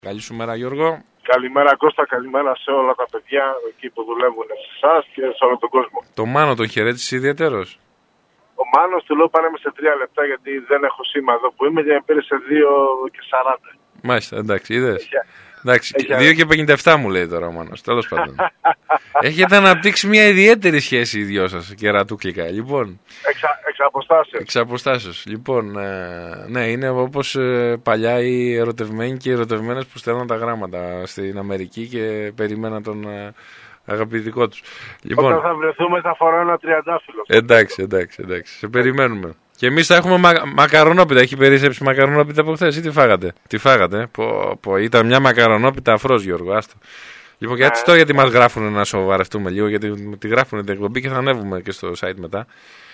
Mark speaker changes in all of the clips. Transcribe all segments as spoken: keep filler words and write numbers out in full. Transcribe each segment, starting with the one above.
Speaker 1: Καλή σου μέρα, Γιώργο.
Speaker 2: Καλημέρα, Κώστα, καλημέρα σε όλα τα παιδιά εκεί που δουλεύουν, σε εσάς και σε όλο τον κόσμο.
Speaker 1: Το Μάνο τον χαιρέτησε ιδιαίτερος.
Speaker 2: Ο Μάνος του λέω πάνε με σε τρία λεπτά γιατί δεν έχω σήμα εδώ που είμαι και με πήρε σε δύο και σαράντα.
Speaker 1: Μάλιστα, εντάξει, είδες.
Speaker 2: Έχει,
Speaker 1: εντάξει,
Speaker 2: έχει,
Speaker 1: δύο και πενήντα επτά μου λέει τώρα ο Μάνος, τέλος πάντων. Έχετε αναπτύξει μια ιδιαίτερη σχέση οι δυο σας, κερατούκλικα. Λοιπόν,
Speaker 2: εξα, εξ αποστάσεως.
Speaker 1: Εξ αποστάσεως. Λοιπόν, ε, ναι, είναι όπως ε, παλιά οι ερωτευμένοι και οι ερωτευμένες που στέλνουν τα γράμματα στην Αμερική και περιμέναν τον ε, αγαπητικό τους. Λοιπόν,
Speaker 2: όταν θα βρεθούμε θα φοράω ένα τριαντάφυλλο.
Speaker 1: Εντάξει, εντάξει, εντάξει. Σε περιμένουμε. Και εμείς θα έχουμε μα, μακαρονόπιτα. Έχει περίσσεψη μακαρονόπιτα από χθες ή τι φάγατε. Τι φάγατε. Πω, πω, ήταν μια μακαρονόπιτα αφρός, Γιώργο. Άστο. Λοιπόν, και έτσι τώρα γιατί μας γράφουν να σοβαρευτούμε λίγο, γιατί τη γράφουν την εκπομπή και θα ανέβουμε και στο site μετά.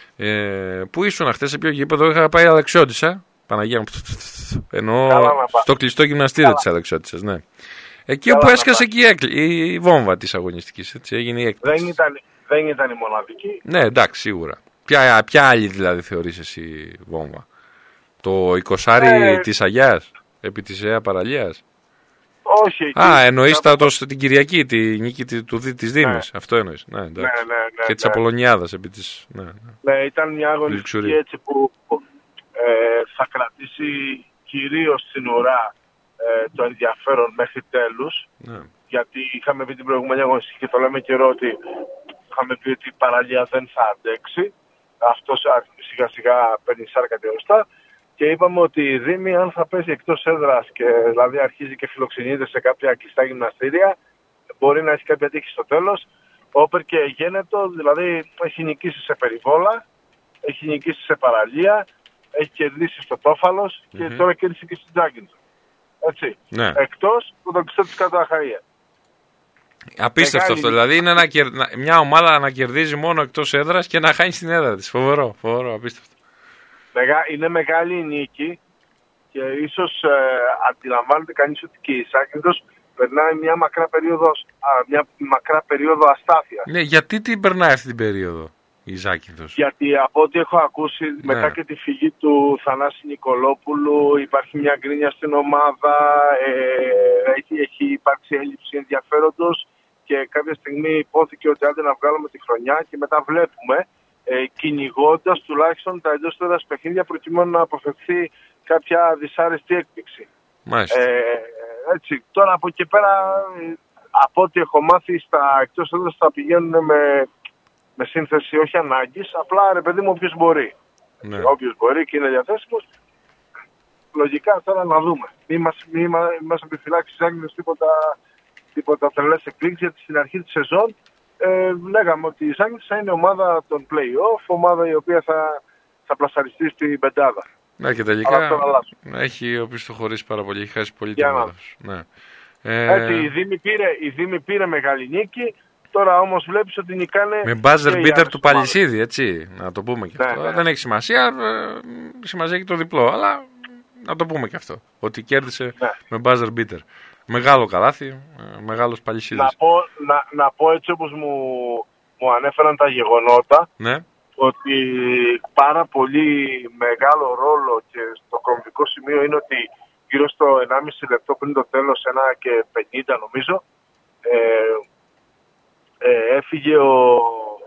Speaker 1: Ε, πού ήσουν χθες, σε ποιο γήπεδο? Είχα πάει Αλεξιώτισσα. Παναγία μου. Εννοώ στο κλειστό γυμναστήριο της Αλεξιώτισσας, ναι. Εκεί όπου έσκασε και η, η βόμβα της αγωνιστικής. Έτσι, έγινε η έκπληξη.
Speaker 2: Δεν ήταν, δεν ήταν η μοναδική.
Speaker 1: Ναι, εντάξει, σίγουρα. Ποια, ποια άλλη δηλαδή θεωρείς εσύ βόμβα? Το εικοσάρι
Speaker 2: ε,
Speaker 1: της Αγιάς, επί της Αία Παραλίας?
Speaker 2: Όχι. Εκεί,
Speaker 1: Α, εννοείς θα... το, την Κυριακή, τη νίκη του, της Δήμης. Ναι. Αυτό εννοείς. Ναι, ναι,
Speaker 2: ναι, ναι, ναι,
Speaker 1: και της
Speaker 2: ναι.
Speaker 1: Απολωνιάδας επί της... Ναι, ναι.
Speaker 2: ναι, ήταν μια αγωνιστική έτσι που ε, θα κρατήσει κυρίως στην ουρά ε, το ενδιαφέρον μέχρι τέλους. Ναι. Γιατί είχαμε πει την προηγούμενη αγωνιστική και το λέμε καιρό ότι είχαμε πει ότι η παραλία δεν θα αντέξει. Αυτό σιγά σιγά παίρνει σάρκα και οστά. Και είπαμε ότι η Δήμη, αν θα πέσει εκτός έδρας και δηλαδή αρχίζει και φιλοξενείται σε κάποια κλειστά γυμναστήρια, μπορεί να έχει κάποια τύχη στο τέλος. Όπερ και γένετο, δηλαδή έχει νικήσει σε περιβόλα, έχει νικήσει σε παραλία, έχει κερδίσει στο Τόφαλος και mm-hmm. τώρα κέρδισε και στην Τζάγκινθο. Έτσι. Ναι. Εκτός που το κλειστό της κάτω Αχαΐα.
Speaker 1: Απίστευτο αυτό. Δηλαδή είναι να κερ... μια ομάδα να κερδίζει μόνο εκτός έδρας και να χάνει στην έδρα της. Φοβερό, φοβερό, απίστευτο.
Speaker 2: Είναι μεγάλη νίκη και ίσως ε, αντιλαμβάνεται κανείς ότι και η Ζάκυνθος περνάει μια μακρά περίοδο, α, μια μακρά περίοδο αστάθειας.
Speaker 1: Ναι, γιατί την περνάει αυτή την περίοδο η Ζάκυνθος?
Speaker 2: Γιατί από ό,τι έχω ακούσει, ναι. μετά και τη φυγή του Θανάση Νικολόπουλου υπάρχει μια γκρίνια στην ομάδα, ε, έχει, έχει υπάρξει έλλειψη ενδιαφέροντος και κάποια στιγμή υπόθηκε ότι άντε να βγάλουμε τη χρονιά και μετά βλέπουμε ε, κυνηγώντας τουλάχιστον τα εντός έδρας παιχνίδια προκειμένου να αποφευθεί κάποια δυσάρεστη έκπληξη.
Speaker 1: Μάλιστα.
Speaker 2: Ε, έτσι, τώρα από εκεί πέρα, από ό,τι έχω μάθει, στα εκτός έδρας θα πηγαίνουν με, με σύνθεση όχι ανάγκης, απλά ρε παιδί μου όποιος μπορεί. Ναι. Όποιος μπορεί και είναι διαθέσιμος. Λογικά τώρα να δούμε. Μην μας, μη μας επιφυλάξει Ζάκυνθος τίποτα, τίποτα τρελές εκπλήξεις, γιατί στην αρχή της σεζόν ε, λέγαμε ότι η Ζάκυνθος θα είναι ομάδα των play-off, ομάδα η οποία θα, θα πλασαριστεί στην πεντάδα.
Speaker 1: Ναι, και τελικά έχει οπισθοχωρήσει πάρα πολύ, έχει χάσει πολύ την ομάδα. Ναι.
Speaker 2: Ε... Έτσι, η Δήμη πήρε, η Δήμη πήρε μεγάλη νίκη, τώρα όμως βλέπεις ότι νικάνε...
Speaker 1: Με buzzer beater του Παλισίδη, έτσι, να το πούμε και ναι, αυτό. Ναι. Δεν έχει σημασία, ε, σημασία έχει το διπλό, αλλά να το πούμε και αυτό, ότι κέρδισε ναι. με buzzer beater. Μεγάλο καλάθι, ε, μεγάλος Παλισίδης.
Speaker 2: Να πω, να, να πω έτσι όπως μου, μου ανέφεραν τα γεγονότα, ναι. ότι πάρα πολύ μεγάλο ρόλο και στο κομβικό σημείο είναι ότι γύρω στο ενάμιση λεπτό πριν το τέλος, ένα και πενήντα νομίζω, ε, ε, έφυγε ο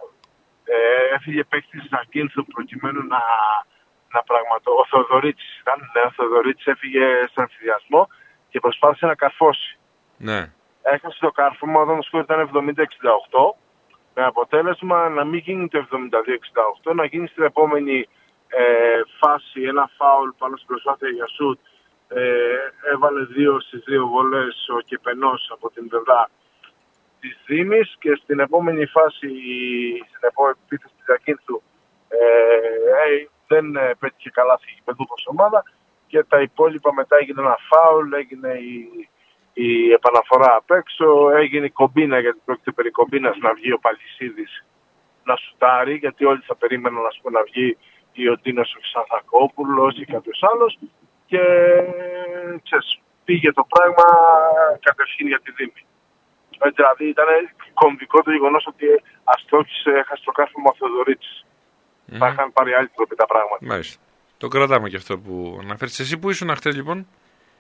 Speaker 2: ε, έφυγε παίκτης Ζακύνθου προκειμένου να, να πραγματο... ο Θεοδωρίτης ήταν, ναι, ο Θεοδωρίτης έφυγε στον εμφυδιασμό και προσπάθησε να καρφώσει.
Speaker 1: Ναι.
Speaker 2: Έχασε το κάρφωμα όταν το σκορ ήταν εβδομήντα εξήντα οκτώ. Με αποτέλεσμα να μην γίνει το εβδομήντα δύο εξήντα οκτώ, να γίνει στην επόμενη ε, φάση ένα φάουλ πάνω στην προσπάθεια για σουτ. Ε, έβαλε δύο στις δύο βολές ο Κεπενός από την πλευρά της Δήμης και στην επόμενη φάση, στην επόμενη επίθεση της Ζακύνθου, ε, ε, δεν πέτυχε καλά στη γηπεδούχος ομάδα και τα υπόλοιπα μετά έγινε ένα φάουλ, έγινε η η επαναφορά απ' έξω, έγινε η κομπίνα, γιατί πρόκειται περί κομπίνας να βγει ο Παλισίδης να σουτάρει, γιατί όλοι θα περίμεναν να, πούμε, να βγει ή ο Τίνος ο Ξανθακόπουλος ή κάποιος άλλος και ξέρεις, πήγε το πράγμα κατευθείαν για τη Δήμη. Ε, δηλαδή ήταν κομβικό το γεγονός ότι αστόχησε, έχασε το κάρφωμα ο Θεοδωρίτης. Mm. Θα είχαν πάρει άλλη τρόπη τα πράγματα.
Speaker 1: Μάλιστα. Το κρατάμε και αυτό που αναφέρεις. Εσύ που ήσουν χτες λοιπόν?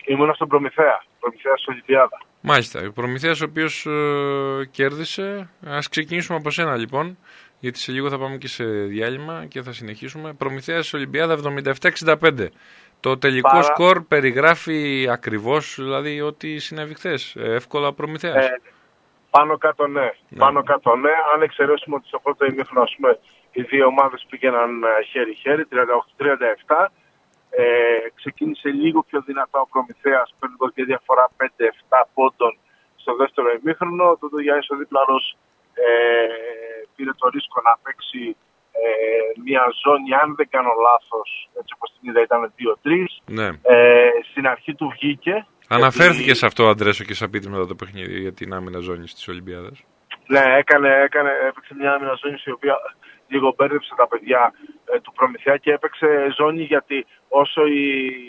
Speaker 2: Ήμουνα στον Προμηθέα, Προμηθέας Ολυμπιάδα.
Speaker 1: Μάλιστα, ο Προμηθέας ο οποίος ε, κέρδισε. Ας ξεκινήσουμε από σένα λοιπόν, γιατί σε λίγο θα πάμε και σε διάλειμμα και θα συνεχίσουμε. Προμηθέας Ολυμπιάδα εβδομήντα επτά εξήντα πέντε. Το τελικό Παρα... σκορ περιγράφει ακριβώς δηλαδή ό,τι συνέβη χθες. Εύκολα ο Προμηθέας. Ε,
Speaker 2: πάνω κάτω ναι. ναι. Πάνω κάτω ναι. Αν εξαιρέσουμε ότι στο πρώτο ημίχρονο οι δύο ομάδες πήγαιναν χέρι-χέρι, τριάντα οκτώ τριάντα επτά. Ε, ξεκίνησε λίγο πιο δυνατά ο Προμηθέας, παίρνοντας και διαφορά πέντε επτά πόντων στο δεύτερο ημίχρονο. Τότε ο Γιάννης ο Δίπλαρος ε, πήρε το ρίσκο να παίξει ε, μια ζώνη, αν δεν κάνω λάθος, έτσι όπως την είδα ήταν δύο τρία.
Speaker 1: Ναι.
Speaker 2: Ε, στην αρχή του βγήκε.
Speaker 1: Αναφέρθηκε γιατί... σε αυτό ο Αντρέσο και Σαπίτη μετά το παιχνίδι για την άμυνα ζώνη της Ολυμπιάδας.
Speaker 2: Ναι, έκανε, έκανε, έπαιξε μια άμυνα ζώνη η οποία λίγο μπέρδεψε τα παιδιά ε, του Προμηθέα και έπαιξε ζώνη γιατί όσο οι,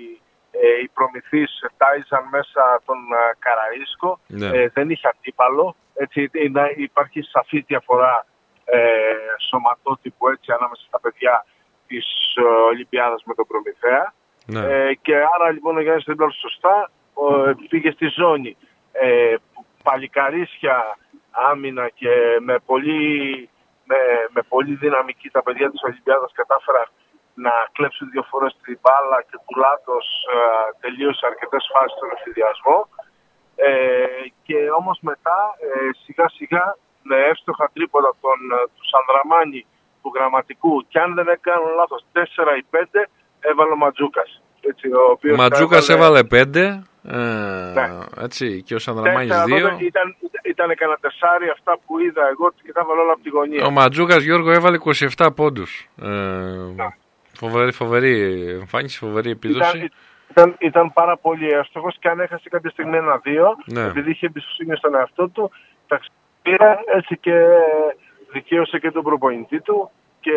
Speaker 2: ε, οι προμηθείς τάιζαν μέσα τον ε, Καραΐσκο, ναι. ε, δεν είχε αντίπαλο. Έτσι, είναι, υπάρχει σαφή διαφορά ε, σωματότυπου έτσι, ανάμεσα στα παιδιά της ε, Ολυμπιάδας με τον Προμηθέα. Ναι. Ε, και άρα λοιπόν ο Γιάννης Δίπλαρος σωστά ε, πήγε στη ζώνη. Ε, παλικαρίσια άμυνα και με πολύ... Με, με πολύ δυναμική τα παιδιά της Ολυμπιάδας κατάφεραν να κλέψουν δύο φορές την μπάλα και του Λάτος ε, τελείωσε αρκετές φάσεις στον ευθυδιασμό. Ε, και όμως μετά ε, σιγά σιγά με εύστοχα τρίποτα τον, του Σανδραμάνη του Γραμματικού και αν δεν έκαναν λάθος τέσσερα ή πέντε έβαλε ο Ματζούκας. Έτσι, ο
Speaker 1: Ματζούκας έβαλε, έβαλε πέντε ε, ναι. έτσι, και ο Σανδραμάνης δύο.
Speaker 2: Ήταν, ήταν κανένα τεσσάρι αυτά που είδα εγώ και τα έβαλε όλα από τη γωνία.
Speaker 1: Ο Ματζούκας Γιώργο έβαλε είκοσι επτά πόντους. Ε, ναι. φοβερή, φοβερή εμφάνιση, φοβερή επίδοση.
Speaker 2: Ήταν, ήταν, ήταν πάρα πολύ εύστοχος και αν έχασε κάποια στιγμή ένα-δύο, ναι. επειδή είχε εμπιστοσύνη στον εαυτό του, τα πήρε έτσι και δικαίωσε και τον προπονητή του και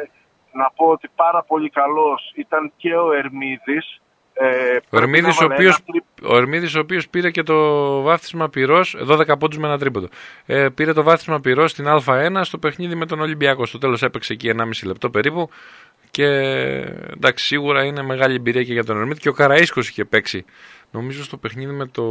Speaker 2: να πω ότι πάρα πολύ καλός ήταν και ο Ερμίδης. Ε,
Speaker 1: ο, Ερμίδης ο, οποίος, ένα... ο Ερμίδης ο οποίος πήρε και το βάθισμα πυρός, δώδεκα πόντους με ένα τρίποντο. Ε, πήρε το βάθισμα πυρός στην Α1 στο παιχνίδι με τον Ολυμπιακό. Στο τέλος έπαιξε εκεί ενάμιση λεπτό περίπου. Και εντάξει, σίγουρα είναι μεγάλη εμπειρία και για τον Ερμίδη. Και ο Καραΐσκος είχε παίξει, νομίζω, στο παιχνίδι με το.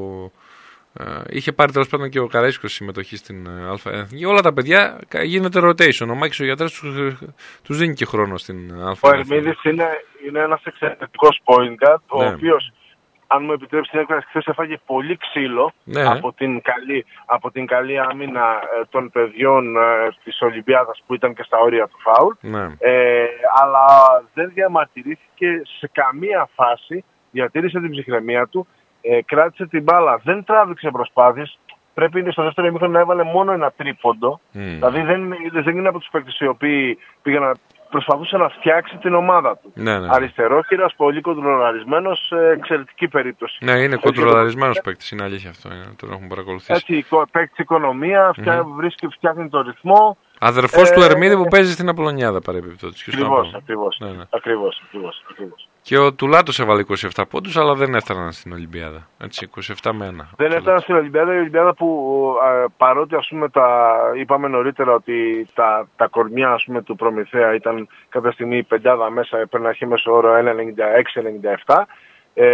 Speaker 1: Uh, είχε πάρει τέλος πάντων και ο Καραΐσκος συμμετοχή στην uh, Α1. Όλα τα παιδιά γίνεται rotation. Ο Μάκης ο γιατρός τους, τους δίνει και χρόνο στην Α1.
Speaker 2: Ο Ερμίδης είναι, είναι ένας εξαιρετικός point guard, ναι. ο οποίος, αν μου επιτρέψει την έκφραση, χθες έφαγε πολύ ξύλο ναι. από, την καλή, από την καλή άμυνα ε, των παιδιών ε, της Ολυμπιάδας που ήταν και στα όρια του φάουλ. Ναι. Ε, αλλά δεν διαμαρτυρήθηκε σε καμία φάση, διατήρησε την ψυχραιμία του. Ε, κράτησε την μπάλα, δεν τράβηξε προσπάθειες. Πρέπει στο δεύτερο ημίχρονο να έβαλε μόνο ένα τρίποντο. Mm. Δηλαδή δεν, δεν είναι από τους παίκτες οι οποίοι πήγαν να προσπαθούσε να φτιάξει την ομάδα του. Ναι, ναι. Αριστερόχειρας, πολύ κοντρολαρισμένος, εξαιρετική περίπτωση.
Speaker 1: Ναι, είναι κοντρολαρισμένος παίκτης, είναι αλήθεια αυτό. Είναι, τον έχουμε παρακολουθήσει.
Speaker 2: Έτσι, παίκτης οικονομία, φτιά, mm-hmm. βρίσκει, φτιάχνει το ρυθμό.
Speaker 1: Αδερφός ε, του Ερμίδη που παίζει στην Απολωνιάδα παρεμπιπτόντως.
Speaker 2: Ακριβώς, ακριβώς, ναι, ναι. ακριβώς, ακριβώς, ακριβώς.
Speaker 1: Και ο Τουλάτος έβαλε είκοσι επτά πόντους, αλλά δεν έφταναν στην Ολυμπιάδα. Έτσι, είκοσι επτά με ένα.
Speaker 2: Δεν έφταναν στην Ολυμπιάδα. Η Ολυμπιάδα που α, παρότι ας πούμε, τα, είπαμε νωρίτερα ότι τα, τα κορμιά ας πούμε, του Προμηθέα ήταν κάποια στιγμή η πεντάδα μέσα, έπαιρνε αρχή μέσο όρο ένα ενενήντα έξι ενενήντα επτά. Ε,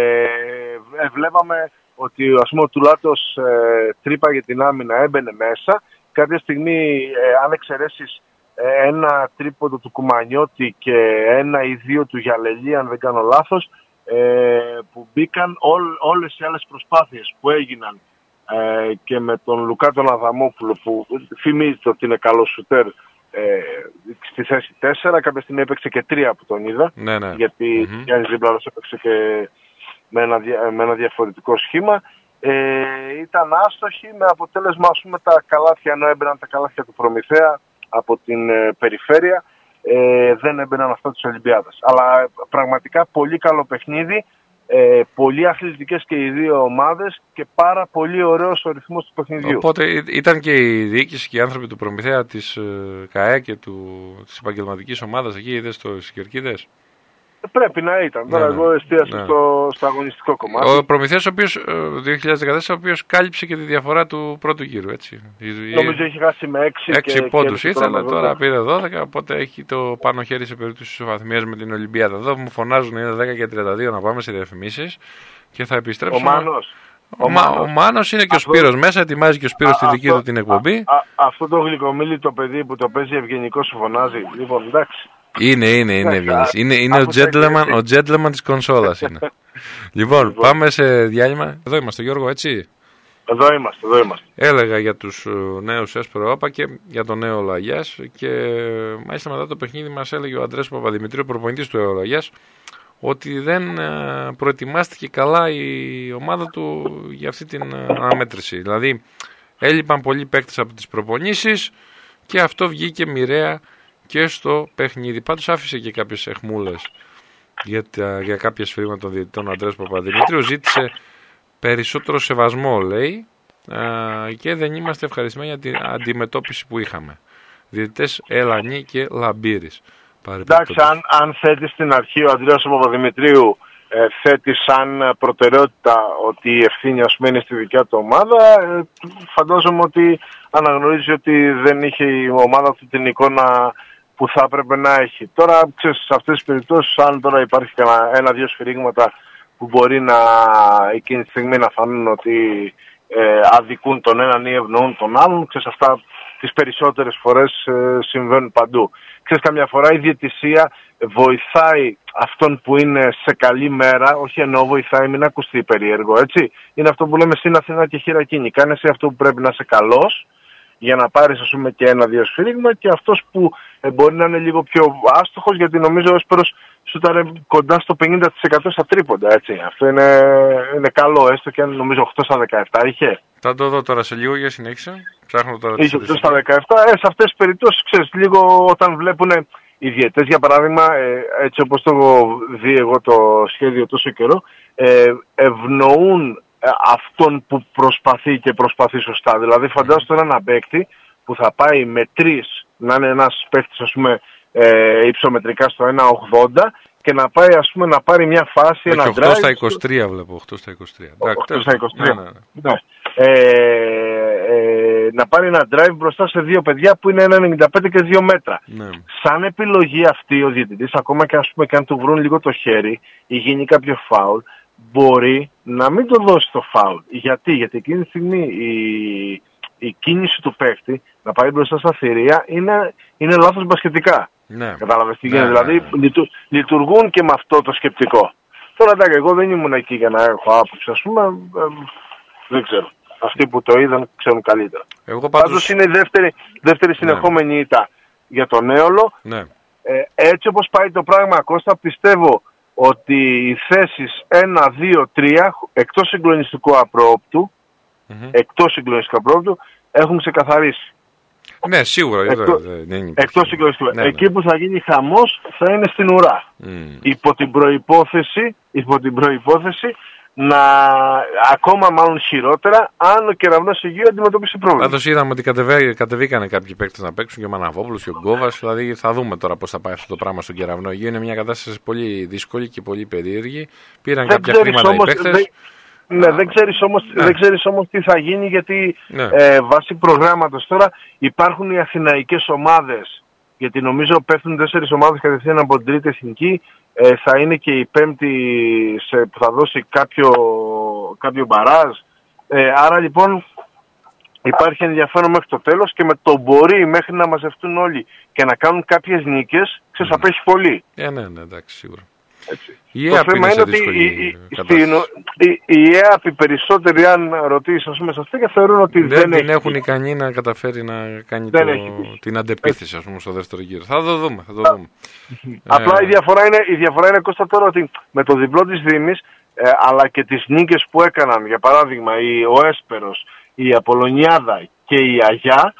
Speaker 2: ε, βλέπαμε ότι ας πούμε, ο Τουλάτος ε, τρύπαγε την άμυνα, έμπαινε μέσα. Κάποια στιγμή, ε, αν εξαιρέσεις ένα τρίποντο του Κουμανιώτη και ένα ή δύο του Γιαλελή, αν δεν κάνω λάθος, ε, που μπήκαν ό, όλες οι άλλες προσπάθειες που έγιναν ε, και με τον Λουκά τον Αδαμόπουλο που θυμίζεται ότι είναι καλό σουτέρ ε, στη θέση τέσσερα, κάποια στιγμή έπαιξε και τρία που τον είδα, ναι, ναι. γιατί mm-hmm. Γιάννης Δίπλαρος έπαιξε και με ένα, με ένα διαφορετικό σχήμα. Ε, ήταν άστοχοι με αποτέλεσμα ας πούμε, τα καλάθια, ενώ έμπαιναν τα καλάθια του Προμηθέα από την ε, περιφέρεια, ε, δεν έμπαιναν αυτά της Ολυμπιάδας. Αλλά πραγματικά πολύ καλό παιχνίδι, ε, πολύ αθλητικές και οι δύο ομάδες και πάρα πολύ ωραίος ο ρυθμός του παιχνιδιού.
Speaker 1: Οπότε ήταν και η διοίκηση και οι άνθρωποι του Προμηθέα της ε, ΚΑΕ και του, της επαγγελματικής ομάδας εκεί, είδες το Κερκίδες.
Speaker 2: Πρέπει να ήταν. Τώρα
Speaker 1: ναι,
Speaker 2: εγώ εστίασα
Speaker 1: ναι.
Speaker 2: στο, στο αγωνιστικό κομμάτι.
Speaker 1: Ο Προμηθέας, ο οποίος δύο χιλιάδες δεκατέσσερα, ο οποίος κάλυψε και τη διαφορά του πρώτου γύρου. Έτσι.
Speaker 2: Νομίζω έχει χάσει με έξι.
Speaker 1: έξι πόντους ήθελε,
Speaker 2: τώρα,
Speaker 1: τώρα πήρε δώδεκα. Οπότε έχει το πάνω χέρι σε περίπτωση ισοβαθμίας με την Ολυμπιάδα. Εδώ μου φωνάζουν είναι δέκα και τριάντα δύο να πάμε σε διαφημίσεις και θα επιστρέψουμε.
Speaker 2: Ο Μάνος.
Speaker 1: Ο, ο, Μάνος. ο Μάνος είναι και αυτό... ο Σπύρος μέσα, ετοιμάζει και ο Σπύρος τη δική του την εκπομπή.
Speaker 2: Α, α, αυτό το γλυκομίλι το παιδί που το παίζει ευγενικό σου φωνάζει. Λοιπόν, εντάξει.
Speaker 1: Είναι, είναι, είναι ευγενής. Είναι, είναι ο gentleman, ο gentleman της κονσόλας είναι. Λοιπόν, λοιπόν, πάμε σε διάλειμμα. Εδώ είμαστε, Γιώργο, έτσι.
Speaker 2: Εδώ είμαστε, εδώ είμαστε.
Speaker 1: Έλεγα για τους νέους ΕΣΠΡΟΑΠΑ και για τον νέο Λαγιάς και μάλιστα μετά το παιχνίδι μας έλεγε ο Αντρέας Παπαδημητρίου, προπονητής του Λαγιάς, ότι δεν προετοιμάστηκε καλά η ομάδα του για αυτή την αναμέτρηση. Δηλαδή έλειπαν πολλοί παίκτες από τις προπονήσεις και αυτό βγήκε μοιραία και στο παιχνίδι. Πάντως άφησε και κάποιες αιχμούλες για, τα, για κάποια σφύριγματα των διαιτητών. Ο Αντρέας Παπαδημητρίου ζήτησε περισσότερο σεβασμό, λέει, α, και δεν είμαστε ευχαριστημένοι για την αντιμετώπιση που είχαμε. Διαιτητές Ελανή και Λαμπύρης.
Speaker 2: Εντάξει, αν, αν θέτει στην αρχή ο Αντρέας Παπαδημητρίου ε, θέτει σαν προτεραιότητα ότι η ευθύνη ας πούμε είναι στη δικιά του ομάδα, ε, φαντάζομαι ότι αναγνωρίζει ότι δεν είχε η ομάδα του την εικόνα που θα έπρεπε να έχει. Τώρα, ξέρεις, σε αυτές τις περιπτώσεις, αν τώρα υπάρχει ένα-δύο σφυρίγματα που μπορεί να εκείνη τη στιγμή να φανούν ότι ε, αδικούν τον έναν ή ευνοούν τον άλλον, ξέρεις, αυτά τις περισσότερες φορές ε, συμβαίνουν παντού. Ξέρεις, καμιά φορά η διαιτησία βοηθάει αυτόν που είναι σε καλή μέρα, όχι ενώ βοηθάει, μην ακουστεί περίεργο, έτσι. Είναι αυτό που λέμε στην Αθήνα και χειρακίνη. Κάνε εσύ αυτό που πρέπει να είσαι καλός, για να πάρεις, ας πούμε, και ένα-δύο σφύριγμα, και αυτός που ε, μπορεί να είναι λίγο πιο άστοχος, γιατί νομίζω ο Έσπερος σου ήταν κοντά στο πενήντα τοις εκατό στα τρίποντα, έτσι. Αυτό είναι, είναι καλό, έστω και αν νομίζω οκτώ στα δεκαεπτά είχε.
Speaker 1: Θα το δω τώρα σε λίγο, για συνέχισε. Ψάχνω τώρα
Speaker 2: είχε οκτώ στα δεκαεπτά. Ε, σε αυτές τις περιπτώσεις, ξέρεις, λίγο όταν βλέπουν οι διαιτές, για παράδειγμα, ε, έτσι όπως το έχω δει εγώ το σχέδιο τόσο καιρό, ε, ευνοούν αυτόν που προσπαθεί και προσπαθεί σωστά. Δηλαδή φαντάζομαι τώρα ένα παίκτη που θα πάει με τρεις, να είναι ένας παίκτης, ας πούμε, ε, υψομετρικά στο ένα ογδόντα και να πάει, ας πούμε, να πάρει μια φάση, ένα drive.
Speaker 1: οκτώ στα είκοσι τρία βλέπω, οκτώ στα είκοσι τρία.
Speaker 2: οκτώ στα είκοσι τρία. Ναι, ναι, ναι. Ναι. Ε, ε, να πάρει ένα drive μπροστά σε δύο παιδιά που είναι ένα ενενήντα πέντε και δύο μέτρα.
Speaker 1: Ναι.
Speaker 2: Σαν επιλογή αυτή ο διαιτητής, ακόμα και, ας πούμε, και αν του βρουν λίγο το χέρι ή γίνει κάποιο φάουλ, μπορεί να μην το δώσει το φάουλ. Γιατί, γιατί εκείνη τη στιγμή η, η κίνηση του παίκτη να πάει μπροστά στα θηρία είναι, είναι λάθος μπασκετικά.
Speaker 1: Ναι.
Speaker 2: Κατάλαβες τι
Speaker 1: Ναι,
Speaker 2: γίνεται.
Speaker 1: ναι, ναι.
Speaker 2: Δηλαδή λειτου, λειτουργούν και με αυτό το σκεπτικό. Τώρα εντάξει, εγώ δεν ήμουν εκεί για να έχω άποψη, ας πούμε, ε, δεν ξέρω. Αυτοί που το είδαν ξέρουν καλύτερα.
Speaker 1: Εγώ πάντως...
Speaker 2: Πάντως είναι η δεύτερη, δεύτερη συνεχόμενη ήττα, ναι, για τον Έολο.
Speaker 1: Ναι.
Speaker 2: Ε, έτσι όπως πάει το πράγμα, Κώστα, πιστεύω ότι οι θέσεις ένα, δύο, τρία, εκτός συγκλονιστικού απρόοπτου, mm-hmm. εκτός συγκλονιστικού απρόοπτου, έχουν ξεκαθαρίσει.
Speaker 1: Ναι, σίγουρα.
Speaker 2: Εκτό,
Speaker 1: δεν, δεν
Speaker 2: εκτός συγκλονιστικού.
Speaker 1: Ναι,
Speaker 2: εκεί
Speaker 1: ναι.
Speaker 2: που θα γίνει χαμός θα είναι στην ουρά. Mm. Υπό την προϋπόθεση, υπό την προϋπόθεση να ακόμα μάλλον χειρότερα αν ο Κεραυνός Αιγαίου αντιμετωπίσει πρόβλημα.
Speaker 1: Πάντως είδαμε ότι κατεβέ, κατεβήκανε κάποιοι παίκτες να παίξουν, και ο Μαναβόπουλος και ο Γκόβας. Δηλαδή θα δούμε τώρα πώς θα πάει αυτό το πράγμα στον Κεραυνό Αιγαίου. Είναι μια κατάσταση πολύ δύσκολη και πολύ περίεργη. Πήραν δεν κάποια χρήματα όμως, οι παίκτες.
Speaker 2: Δε, ναι, Α, δεν ξέρεις όμως, ναι. δεν ξέρεις όμως τι θα γίνει, γιατί ναι. ε, βάσει προγράμματος τώρα υπάρχουν οι αθηναϊκές ομάδες. Γιατί νομίζω πέφτουν τέσσερις ομάδες κατευθείαν από την τρίτη εθνική. Ε, θα είναι και η πέμπτη σε, που θα δώσει κάποιο, κάποιο μπαράζ. Ε, άρα λοιπόν υπάρχει ενδιαφέρον μέχρι το τέλος, και με το μπορεί μέχρι να μαζευτούν όλοι και να κάνουν κάποιες νίκες, ξέρεις, απέχει πολύ.
Speaker 1: Ε, ναι, ναι, εντάξει, σίγουρα.
Speaker 2: Έτσι.
Speaker 1: Η
Speaker 2: το θέμα είναι ότι η, η, στην, η, η ΕΑΠ οι περισσότεροι, αν ρωτήσεις, ας πούμε, σε αυτή, και θεωρούν ότι δεν,
Speaker 1: δεν
Speaker 2: την έχει
Speaker 1: έχουν ικανή να καταφέρει να κάνει το, την αντεπίθεση, ας πούμε, στο δεύτερο γύρο. Θα το δούμε, θα το δούμε.
Speaker 2: Απλά ε... η, διαφορά είναι, η διαφορά είναι, Κώστα, τώρα ότι με το διπλό της Δήμης, ε, αλλά και τις νίκες που έκαναν, για παράδειγμα η, ο Έσπερος, η Απολωνιάδα και η Αγιά,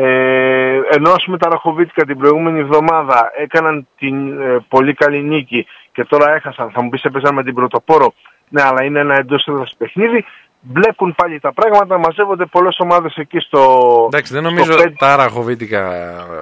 Speaker 2: ε, ενώ, ας πούμε, τα Ραχοβίτικα την προηγούμενη εβδομάδα έκαναν την ε, πολύ καλή νίκη και τώρα έχασαν, θα μου πεις έπαιζαν με την Πρωτοπόρο, ναι, αλλά είναι ένα εντός έδρας παιχνίδι, μπλέκουν πάλι τα πράγματα, μαζεύονται πολλές ομάδες εκεί στο...
Speaker 1: Εντάξει, δεν νομίζω
Speaker 2: στο
Speaker 1: τα Ραχοβίτικα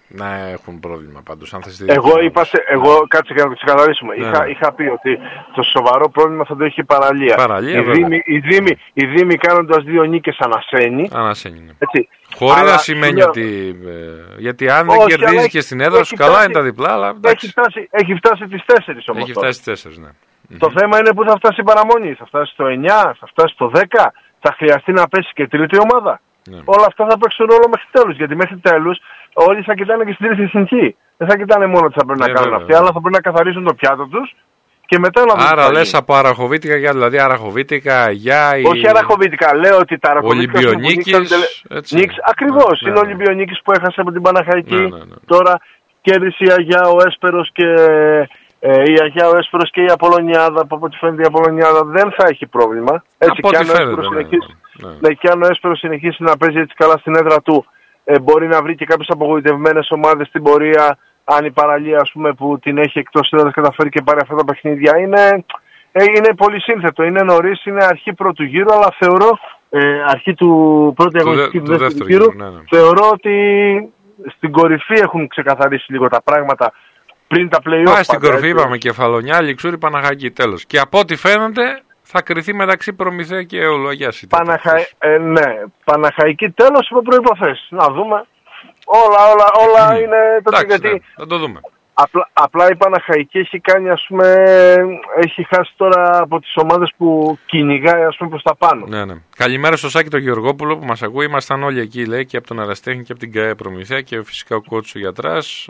Speaker 1: να έχουν πρόβλημα πάντως. Αν θες
Speaker 2: εγώ είπα, σε, εγώ κάτσε για να το ξεκαθαρίσουμε. Ναι. Είχα, είχα πει ότι το σοβαρό πρόβλημα θα το έχει η παραλία.
Speaker 1: παραλία
Speaker 2: η, Δήμη, η, Δήμη, η Δήμη κάνοντας δύο νίκες ανασένει.
Speaker 1: Ανασένει, ναι.
Speaker 2: Έτσι.
Speaker 1: Χωρίς να σημαίνει λέω... ότι... Ε, γιατί αν δεν κερδίζει και στην έδρα σου, καλά είναι τα διπλά, αλλά
Speaker 2: έχει φτάσει, έχει φτάσει τις τέσσερις όμως.
Speaker 1: Έχει φτάσει τις τέσσερις, ναι.
Speaker 2: Το θέμα είναι που θα φτάσει η παραμονή. Θα φτάσει στο εννιά, θα φτάσει στο δέκα, θα χρειαστεί να πέσει και τρίτη ομάδα. Ναι. Όλα αυτά θα παίξουν ρόλο μέχρι τέλους. Γιατί μέχρι τέλους όλοι θα κοιτάνε και στην τρίτη εθνική. Δεν θα κοιτάνε μόνο τι θα πρέπει yeah, να κάνουν yeah, αυτοί, yeah. αλλά θα πρέπει να καθαρίσουν το πιάτο τους και μετά να δουν.
Speaker 1: Άρα λες από αραχοβίτικα, για, δηλαδή αραχοβίτικα, για.
Speaker 2: Όχι η... αραχοβίτικα, λέω ότι τα αραχοβίτικα.
Speaker 1: Ολυμπιονίκης.
Speaker 2: Ακριβώς. Είναι ο Ολυμπιονίκης που έχασε από την Παναχαϊκή. Ναι, ναι, ναι. Τώρα κέρδισε η Αγιά ο Έσπερος και. Ε, η Αγιά ο Έσπερος και η Απολωνιάδα, που από ό,τι φαίνεται η Απολωνιάδα δεν θα έχει πρόβλημα. Έτσι,
Speaker 1: και, αν φαίνεται, ναι,
Speaker 2: συνεχίσει,
Speaker 1: ναι, ναι.
Speaker 2: Ναι, και αν ο Έσπερος συνεχίσει να παίζει έτσι καλά στην έδρα του, ε, μπορεί να βρει και κάποιες απογοητευμένες ομάδες στην πορεία, αν η παραλία, ας πούμε, που την έχει εκτός έδρας καταφέρει και πάρει αυτά τα παιχνίδια. Είναι, ε, είναι πολύ σύνθετο, είναι νωρίς, είναι αρχή πρώτου γύρου, αλλά θεωρώ, ε, αρχή του πρώτου αγωνιστικού του δεύτερου γύρου, ναι, ναι. θεωρώ ότι στην κορυφή έχουν ξεκαθαρίσει λίγο τα πράγματα. Πριν τα play-off.
Speaker 1: Πάει στην κορυφή, είπαμε, Κεφαλονιά, Λιξούρη, Παναχαϊκή, τέλος. Και από ό,τι φαίνεται θα κριθεί μεταξύ Προμηθέα και Ολογιάς.
Speaker 2: Παναχα... Ε, ναι, Παναχαϊκή τέλος υπό προϋποθέσεις. Να δούμε. Όλα, όλα, όλα mm. είναι το
Speaker 1: Εντάξει,
Speaker 2: γιατί...
Speaker 1: ναι, θα το δούμε.
Speaker 2: Απλά, απλά η Παναχαϊκή έχει κάνει, ας πούμε, έχει χάσει τώρα από τις ομάδες που κυνηγάει, ας πούμε, προς τα πάνω.
Speaker 1: Ναι, ναι. Καλημέρα στο Σάκη τον Γεωργόπουλο που μας ακούει. Ήμασταν όλοι εκεί, λέει, και από τον Αραστέχνη και από την ΚΑΕ Προμηθέα και φυσικά ο κότσος ο Γιατράς.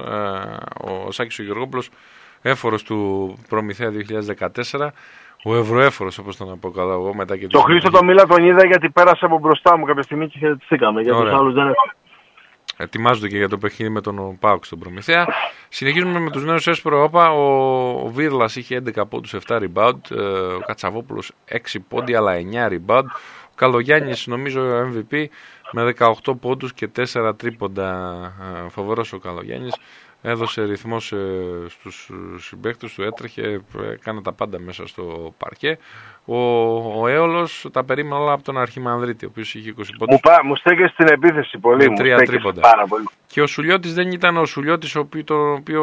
Speaker 1: Ο Σάκης ο Γεωργόπουλος, έφορος του Προμηθέα δύο χιλιάδες δεκατέσσερα. Ο Ευρωέφορος, όπως τον αποκαλώ εγώ μετά και
Speaker 2: το Χρήστο το Μίλα τον είδα γιατί πέρασε από μπροστά μου κάποια στιγμή και χαιρετιστήκαμε. Για τους άλλους δεν έχω.
Speaker 1: Ετοιμάζονται και για το παιχνίδι με τον ΠΑΟΚ στον Προμηθέα. Συνεχίζουμε με τους νέους έσπρο όπα. Ο Βίρλας είχε έντεκα πόντους, επτά rebound. Ο Κατσαβόπουλος έξι πόντι αλλά εννιά rebound. Ο Καλογιάννης νομίζω ο εμ βι πι με δεκαοκτώ πόντους και τέσσερα τρίποντα. Φοβερός ο Καλογιάννης. Έδωσε ρυθμό στους συμπαίκτες του, έτρεχε, έκανε τα πάντα μέσα στο παρκέ. Ο, ο Έολος τα περίμενε όλα από τον Αρχιμανδρίτη, ο οποίος είχε είκοσι πόντους.
Speaker 2: Μου, μου στέκες στην επίθεση πολύ, μου στέκες πάρα πολύ.
Speaker 1: Και ο Σουλιώτης δεν ήταν ο Σουλιώτης ο οποίο, τον οποίο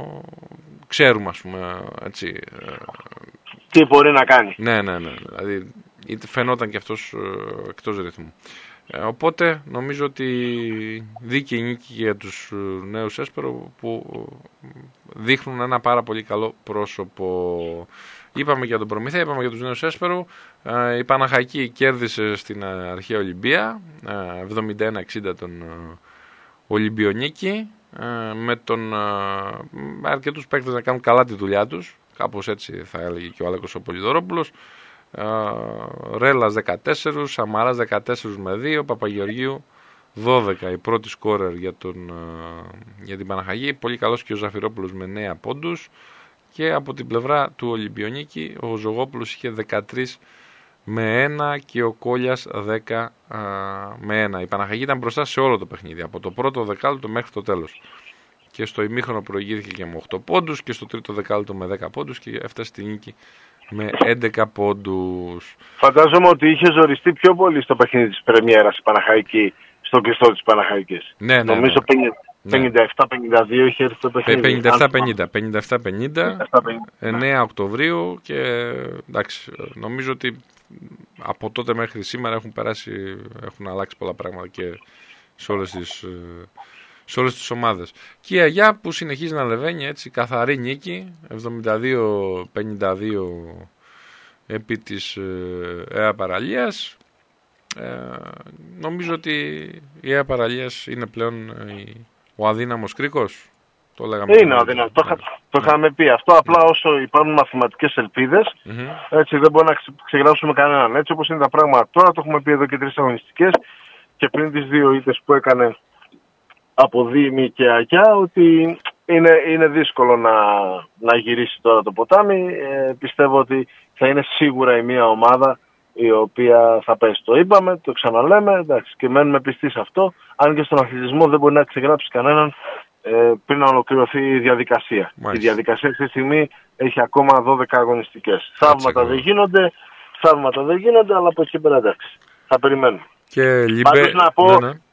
Speaker 1: ξέρουμε, ας πούμε, έτσι.
Speaker 2: Τι μπορεί να κάνει.
Speaker 1: Ναι, ναι, ναι. Δηλαδή φαινόταν και αυτός εκτός ρυθμού. Οπότε νομίζω ότι δίκαιη νίκη για τους νέους έσπερο που δείχνουν ένα πάρα πολύ καλό πρόσωπο. Είπαμε για τον Προμηθέα, είπαμε για τους νέους έσπερο. Η Παναχαϊκή κέρδισε στην αρχαία Ολυμπία εβδομήντα ένα εξήντα τον Ολυμπιονίκη με τον με αρκετούς παίκτες να κάνουν καλά τη δουλειά τους. Κάπως έτσι θα έλεγε και ο Άλεκος ο Πολυδωρόπουλος. Uh, Ρέλας δεκατέσσερα, Σαμαράς δεκατέσσερα με δύο, Παπαγεωργίου δώδεκα η πρώτη σκόρερ για, τον, uh, για την Παναχαϊκή. Πολύ καλός και ο Ζαφυρόπουλος με εννέα πόντους. Και από την πλευρά του Ολυμπιονίκη ο Ζωγόπουλος είχε δεκατρία με ένα και ο Κόλιας δέκα uh, με ένα. Η Παναχαϊκή ήταν μπροστά σε όλο το παιχνίδι, από το πρώτο δεκάλεπτο μέχρι το τέλος. Και στο ημίχρονο προηγήθηκε και με οκτώ πόντους και στο τρίτο δεκάλεπτο με δέκα πόντους και έφτασε στη νίκη με έντεκα πόντους.
Speaker 2: Φαντάζομαι ότι είχε ζοριστεί πιο πολύ στο παιχνίδι της πρεμιέρας η Παναχαϊκή, στο κλειστό της Παναχαϊκής.
Speaker 1: Ναι, ναι,
Speaker 2: νομίζω
Speaker 1: ναι.
Speaker 2: πενήντα επτά πενήντα δύο είχε έρθει το παιχνίδι.
Speaker 1: πενήντα επτά πενήντα, εννέα Οκτωβρίου και εντάξει, νομίζω ότι από τότε μέχρι σήμερα έχουν περάσει, έχουν αλλάξει πολλά πράγματα και σε όλες τις... σε όλες τις ομάδες. Και η Αγιά που συνεχίζει να ανεβαίνει, έτσι, καθαρή νίκη, εβδομήντα δύο πενήντα δύο επί της ε, ΕΑ Παραλίας. Ε, νομίζω ότι η ΕΑ Παραλίας είναι πλέον ε, ο αδύναμος κρίκος. Το λέγαμε.
Speaker 2: Είναι ο αδύναμος. Το, το είχαμε πει αυτό. Απλά όσο υπάρχουν μαθηματικές ελπίδες, mm-hmm. έτσι δεν μπορούμε να ξεγράψουμε κανέναν. Έτσι όπως είναι τα πράγματα τώρα, το έχουμε πει εδώ και τρεις αγωνιστικές και πριν τις δύο ήττες που έκανε από Δήμη και Αγιά, ότι είναι, είναι δύσκολο να, να γυρίσει τώρα το ποτάμι. Ε, πιστεύω ότι θα είναι σίγουρα η μία ομάδα η οποία θα πέσει. Το είπαμε, το ξαναλέμε, εντάξει, και μένουμε πιστοί σε αυτό. Αν και στον αθλητισμό δεν μπορεί να ξεγράψει κανέναν ε, πριν να ολοκληρωθεί η διαδικασία. Μάλιστα. Η διαδικασία αυτή τη στιγμή έχει ακόμα δώδεκα αγωνιστικές. Θαύματα δεν γίνονται, θαύματα δεν γίνονται, αλλά από εκεί πέρα εντάξει. Θα περιμένουμε.
Speaker 1: Και λιμπέ...
Speaker 2: Πάντως να πω, ναι, ναι.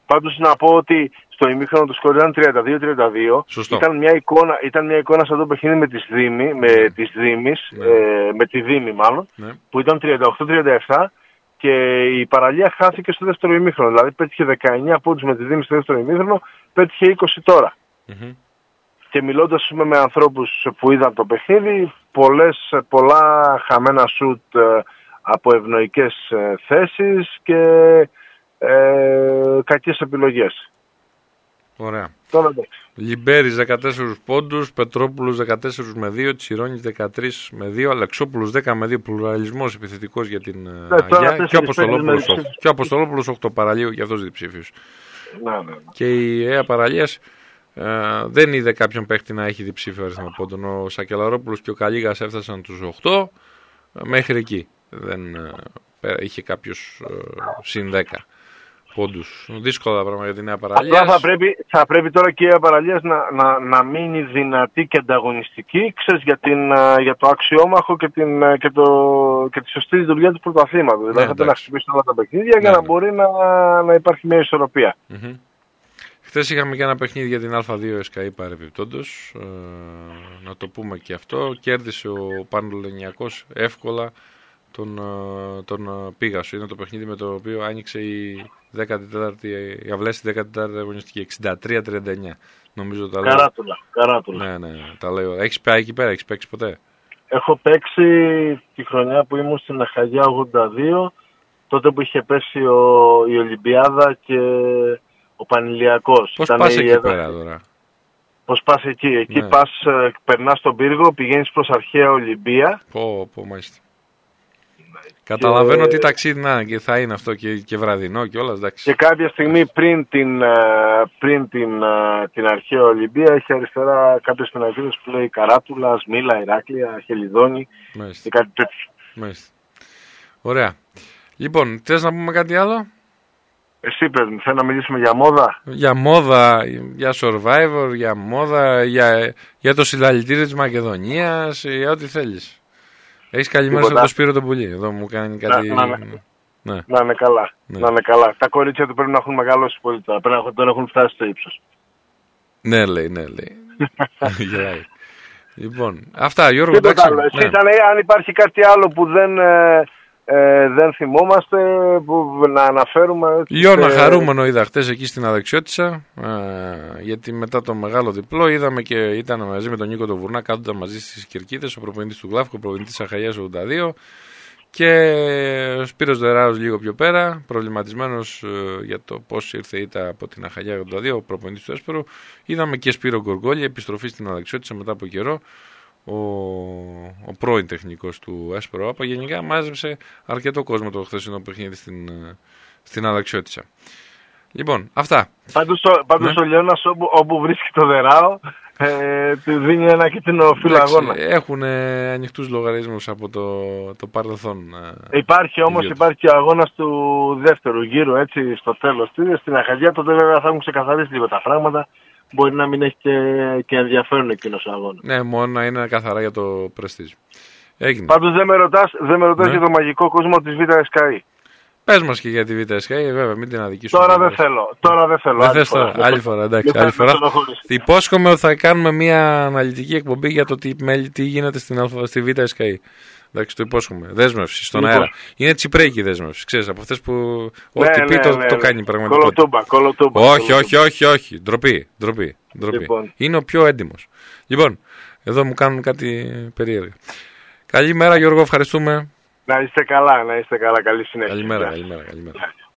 Speaker 2: Πάντως να πω ότι στο ημίχρονο του σκορ ήταν τριάντα δύο τριάντα δύο. Ήταν μια εικόνα, ήταν μια εικόνα σαν το παιχνίδι με τις Δήμη, με
Speaker 1: ναι.
Speaker 2: τις Δήμης,
Speaker 1: ναι.
Speaker 2: ε, με τη Δήμη μάλλον, ναι. που ήταν τριάντα οκτώ τριάντα επτά και η παραλία χάθηκε στο δεύτερο ημίχρονο. Δηλαδή πέτυχε δεκαεννιά πόντους με τη Δήμη στο δεύτερο ημίχρονο, πέτυχε είκοσι τώρα.
Speaker 1: Mm-hmm.
Speaker 2: Και μιλώντας με ανθρώπους που είδαν το παιχνίδι, πολλές, πολλά χαμένα σουτ ε, από ευνοϊκές ε, θέσεις και ε, κακές επιλογές.
Speaker 1: Ωραία.
Speaker 2: Τώρα εντάξει.
Speaker 1: Λιμπέρης δεκατέσσερα πόντους, Πετρόπουλος δεκατέσσερα με δύο, Τσιρόνης δεκατρία με δύο, Αλεξόπουλος δέκα με δύο, πλουραλισμός επιθετικός για την ναι, Αγιά και ο Αποστολόπουλος, και ο Αποστολόπουλος οκτώ παραλίου και αυτός διψήφιος.
Speaker 2: Ναι, ναι, ναι.
Speaker 1: Και η ΕΑ Παραλίας ε, δεν είδε κάποιον παίχτη να έχει διψήφιο αριθμό πόντων. Ο Σακελαρόπουλος και ο Καλίγας έφτασαν τους οκτώ μέχρι εκεί. Δεν ε, είχε κάποιος ε, συν δέκα. Πόντους. Δύσκολα τα πράγματα για τη Νέα Παραλίας.
Speaker 2: Απλά θα πρέπει, θα πρέπει τώρα και η Νέα Παραλίας να, να, να μείνει δυνατή και ανταγωνιστική, ξέρεις, για, την, για το αξιόμαχο και, την, και, το, και τη σωστή δουλειά του πρωταθλήματος. Δηλαδή θα πρέπει να χτυπήσει όλα τα παιχνίδια ναι, για να ναι. μπορεί να, να υπάρχει μια ισορροπία.
Speaker 1: Mm-hmm. Χθες είχαμε και ένα παιχνίδι για την Α δύο ΕΣΚΑΗ παρεμπιπτόντως. Ε, να το πούμε και αυτό. Κέρδισε ο Πανελληνιακός εύκολα τον, τον Πίγασο. Είναι το παιχνίδι με το οποίο άνοιξε η δέκατη τέταρτη, η αυλέστη δέκατη τέταρτη αγωνιστική, εξήντα τρία τριάντα εννιά. Νομίζω τα λέω.
Speaker 2: Καράτουλα, καράτουλα.
Speaker 1: Ναι, ναι, τα λέω. Έχεις πάει εκεί πέρα, έχεις παίξει ποτέ?
Speaker 2: Έχω παίξει τη χρονιά που ήμουν στην Αχαγιά ογδόντα δύο, τότε που είχε πέσει ο, η Ολυμπιάδα και ο Πανηλιακός.
Speaker 1: Πώς πας εκεί έδρα... πέρα τώρα?
Speaker 2: Πώς πας εκεί, εκεί ναι. πας, περνάς τον πύργο, πηγαίνεις προς αρχαία Ολυμπία.
Speaker 1: Πω, πω, μάλιστα. Καταλαβαίνω τι ταξίδι να και θα είναι αυτό και, και βραδινό και όλα. Εντάξει.
Speaker 2: Και κάποια στιγμή πριν την, πριν την, την αρχαία Ολυμπία έχει αριστερά κάποιες πινακίδες που λέει Καράτουλα, Μήλα, Ηράκλεια, Χελιδόνη και κάτι τέτοιο.
Speaker 1: Μάλιστα. Ωραία. Λοιπόν, θες να πούμε κάτι άλλο?
Speaker 2: Εσύ πες μου, θέλω να μιλήσουμε για μόδα.
Speaker 1: Για μόδα, για Survivor, για μόδα, για, για το συλλαλητήριο της Μακεδονίας, για ό,τι θέλεις. Έχεις καλημέρα στον το Σπύρο τον Πουλί. Εδώ μου κάνει κάτι.
Speaker 2: Να, να, ναι. να είναι καλά. Ναι. Να είναι καλά. Τα κορίτσια του πρέπει να έχουν μεγαλώσει πολύ τώρα. Πρέπει να τον έχουν φτάσει στο ύψος.
Speaker 1: Ναι, λέει, ναι, λέει. Λοιπόν, αυτά, Γιώργο.
Speaker 2: Τίποτα άλλο. Εσύ ήταν, αν υπάρχει κάτι άλλο που δεν, ε, ε, δεν θυμόμαστε, που να αναφέρουμε.
Speaker 1: Λιώνα ε... χαρούμενο είδα χτες εκεί στην Αδεξιώτισσα. Ε, γιατί μετά το μεγάλο διπλό είδαμε και ήταν μαζί με τον Νίκο τον Βουρνά, κάθονταν μαζί στις Κερκίδες, ο προπονητής του Γλάφκο, ο προπονητής της Αχαγιάς ογδόντα δύο. Και ο Σπύρος Δεράος λίγο πιο πέρα, προβληματισμένος ε, για το πώς ήρθε η ήττα από την Αχαγιά ογδόντα δύο, ο προπονητής του Έσπερου. Είδαμε και Σπύρο Γκοργόλη, επιστροφή στην Αδεξιώτισσα μετά από καιρό. Ο, ο πρώην τεχνικός του Έσπερο ΑΠΑ γενικά μάζεψε αρκετό κόσμο το χθεσινό παιχνίδι στην, στην Αδεξιώτισσα. Λοιπόν, αυτά.
Speaker 2: Πάντως, πάντως ναι. ο Λιώνας όπου, όπου βρίσκει το Δεράο ε, του δίνει ένα κίτρινο φύλλο αγώνα.
Speaker 1: Έχουν ε, ανοιχτούς λογαριασμούς από το, το παρελθόν. Ε,
Speaker 2: υπάρχει όμως, υπάρχει και ο αγώνας του δεύτερου γύρου, έτσι, στο τέλος. Στην Αχαγιά τότε βέβαια θα έχουν ξεκαθαρίσει λίγο τα πράγματα. Μπορεί να μην έχει και, και ενδιαφέρον εκείνος ο αγώνας.
Speaker 1: Ναι, μόνο να είναι καθαρά για το πρεστίζ. Έγινε.
Speaker 2: Πάντως δεν με ρωτάς, δεν με ρωτάς ναι. για το μαγικό κόσμο της Β' ΕΣΚΑΗ.
Speaker 1: Πες μας και για τη Β' ΕΣΚΑΗ, βέβαια, μην την αδικήσουμε.
Speaker 2: Τώρα δεν θέλω. Τώρα δεν θέλω.
Speaker 1: Δεν θες τώρα. Άλλη φορά, εντάξει. Άλλη φορά. Υπόσχομαι ότι θα κάνουμε μια αναλυτική εκπομπή για το τι, τι γίνεται στην, αλφα, στη Β' ΕΣΚΑΗ. Εντάξει, το υπόσχομαι. Δέσμευση στον λοιπόν. αέρα. Είναι τσιπρέικη δέσμευση. Ξέρεις, από αυτές που
Speaker 2: ναι,
Speaker 1: ό,τι
Speaker 2: ναι,
Speaker 1: πει το,
Speaker 2: ναι,
Speaker 1: το
Speaker 2: ναι.
Speaker 1: κάνει πραγματικότητα.
Speaker 2: Κολοτούμπα, κολοτούμπα.
Speaker 1: Όχι,
Speaker 2: κολοτούμπα.
Speaker 1: όχι, όχι, όχι. Ντροπή. ντροπή, ντροπή. Λοιπόν. Είναι ο πιο έντιμος. Λοιπόν, εδώ μου κάνουν κάτι περίεργο. Καλημέρα, Γιώργο, ευχαριστούμε.
Speaker 2: Να είστε καλά, να είστε καλά. Καλή συνέχεια.
Speaker 1: Καλημέρα, καλημέρα, καλημέρα.